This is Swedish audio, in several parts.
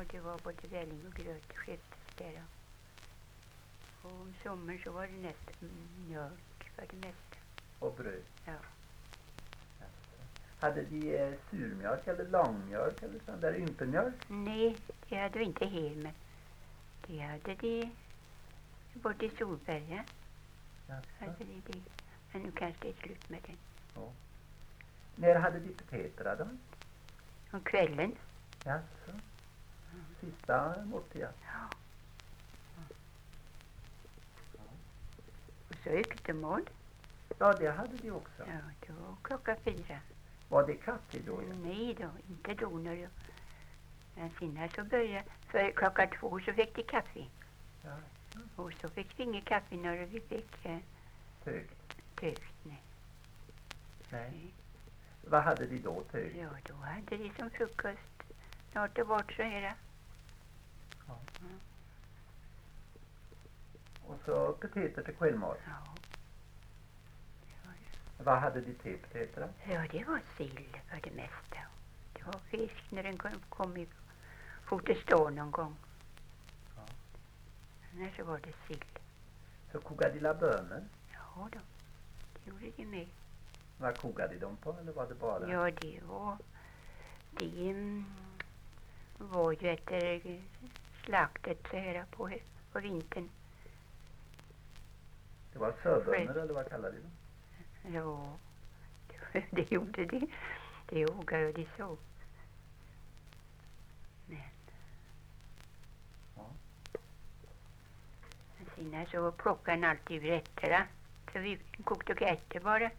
det var både välling och gröt och skiftes. Och om sommaren så var det nästan mjölk för det mesta. Och bröd? Ja. Hade de surmjölk eller långmjölk eller sån där ympermjölk? Nej, det hade vi inte hel, men det hade de bort i Solberga. Hade de. Men nu kanske det är slut med den. Ja. När hade de potäter då? Om kvällen. Jaså. Sista måltiden? Ja. Och så yttermål. Ja, det hade de också. Ja, det var 4:00. Var det kaffe då? Nej då, inte då när jag... Men senare så började... För 2:00 så fick de kaffe. Ja. Och så fick vi inget kaffe när vi fick... Tögt, nej. Nej. Vad hade de då tögt? Ja, då hade de som frukost. Något och bort så här. Ja. Och så potäter till kvällmat. Ja. Vad hade de till potäter då? Ja, det var sill för det mesta. Det var fisk när den kom i fotestå någon gång. Ja. Annars så var det sill. Så kokade de la bönor? Ja då, det gjorde de med. Vad kokade de på eller var det bara? Ja, det var ju efter slaktet så här på vintern. Det var sörbönor eller vad kallade de dem? Ja, det gjorde de. Det ågade de så. Men. Ja. Sen så plockade han alltid ur ärtorna. Så vi kokade och ärtor bara.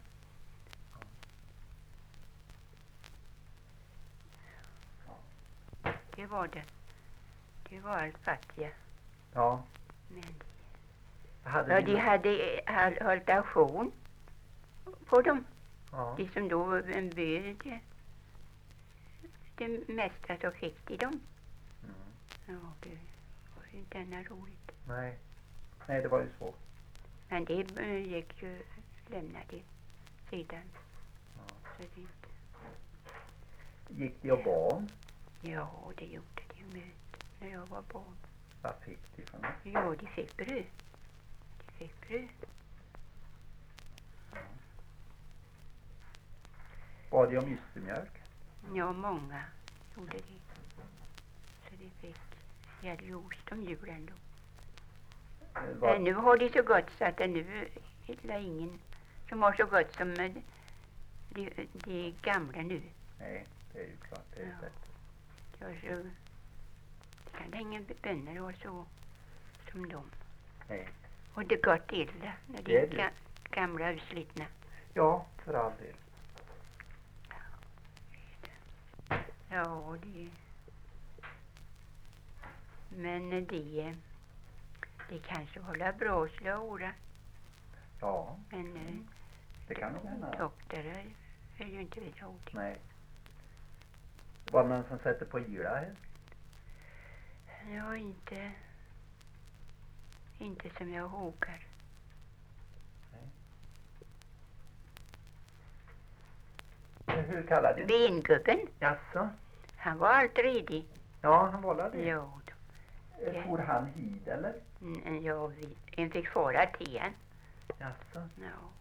Det var det. Det var allt fattiga. Ja. Men Hade de hade hållit auktion på dem. Ja. De som då en böd det mesta så fick de dem. Mm. Ja, det var ju inte ännu roligt. Nej. Nej, det var ju svårt. Men det gick ju lämnade sidan. Ja. Så det inte. Gick de och barn? Ja, det gjorde de med när jag var barn. Vad fick de för något? Ja, de fick bröd. De fick bröd. Ja. Var det om ystemjölk? Ja, många gjorde det. Så de fick juice om julen då. Men nu har de så gott så att det nu är ingen som har så gott som de gamla nu. Nej, det är ju klart. Det är Ja. bättre. Så det kan ingen bönder ha så som dem. Nej. Och det gått illa när de Det är det. gamla utslitna. Ja, för all del. Ja, det... Men de kanske håller bra slåra. Ja, Men det kan nog hända. doktorer är ju inte vid råd. Nej. Var det någon som sätter på gila här? Ja, inte som jag hokar. Nej. Hur kallade du? Vingubben, Jaså? han var allt redig. Ja, han var det. Jo då. For han hit eller? Ja, en fick fara till en. Jaså? Ja.